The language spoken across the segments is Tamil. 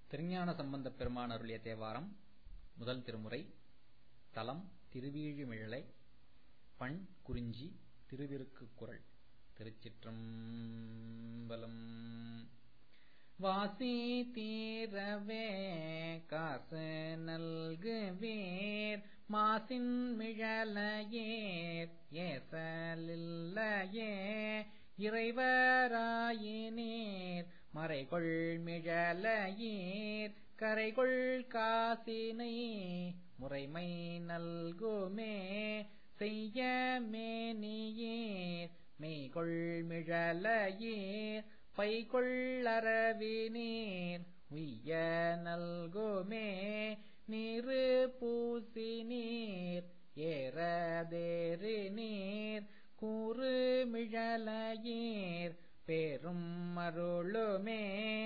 திருஞான சம்பந்தப் பெருமான் அருளிய தேவாரம். முதல் திருமுறை. தலம் திருவீழிமிழலை. பண் குறிஞ்சி. திருவிருக்குக்குறள். திருச்சிற்றம்பலம். வாசி தீரவே காசு நல்குவீர் மாசின் மிழலையீர் ஏசலில்லையே இறைவராயினீர் மறைகொள் மிழலையீர் கரைகொள் காசினை முறைமை நல்குமே செய்ய மேனியீர் மெய்கொள் மிழலையீர் பைகொள்ளரவினீர் உய்ய நல்குமே நீரு பூசி நீர் ஏறதேறு நீர் கூறு மிழலையீர் பேரும் அருளுமே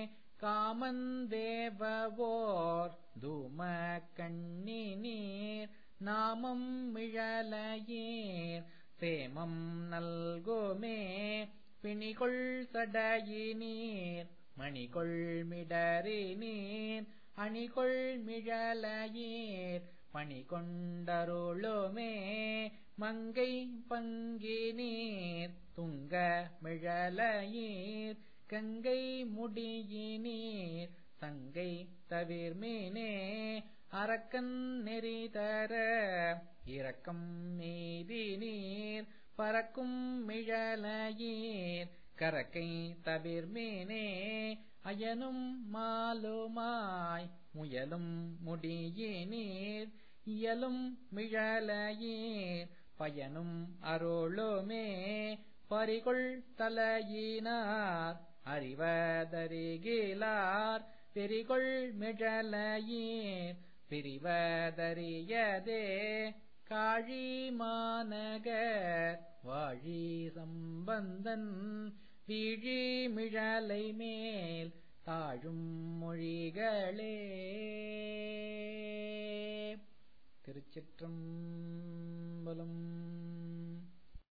காமந்தேவவோர் தூம கண்ணி நீர் நாமம் மிழலையீர் சேமம் நல்குமே பிணிகொள் சடையினீர் மணிகொள் மிடறினீர் அணிகொள் மிழலையீர் பணிகொண்டருளுமே மங்கை பங்கினீர் துங்க மிழலையீர் கங்கை முடியினீர் சங்கை தவிர்மீனே அரக்கன் நெறிதர இரக்கம் மீதினீர் பறக்கும் மிழலையீர் கரக்கை தவிர்மீனே அயனும் மாலுமாய் முயலும் முடியினீர் இயலும் மிழலையீர் பயனும் அருளுமே பறிகொள் தலையினார் அறிவதறிகிலார் பெரிகொள் மிழலையீர் பிரிவதறியதே காழி மாநகர் வாழி சம்பந்தன் வீழி மிழலை மேல் தாழும் மொழிகளே. திருச்சிற்றம்பலம்.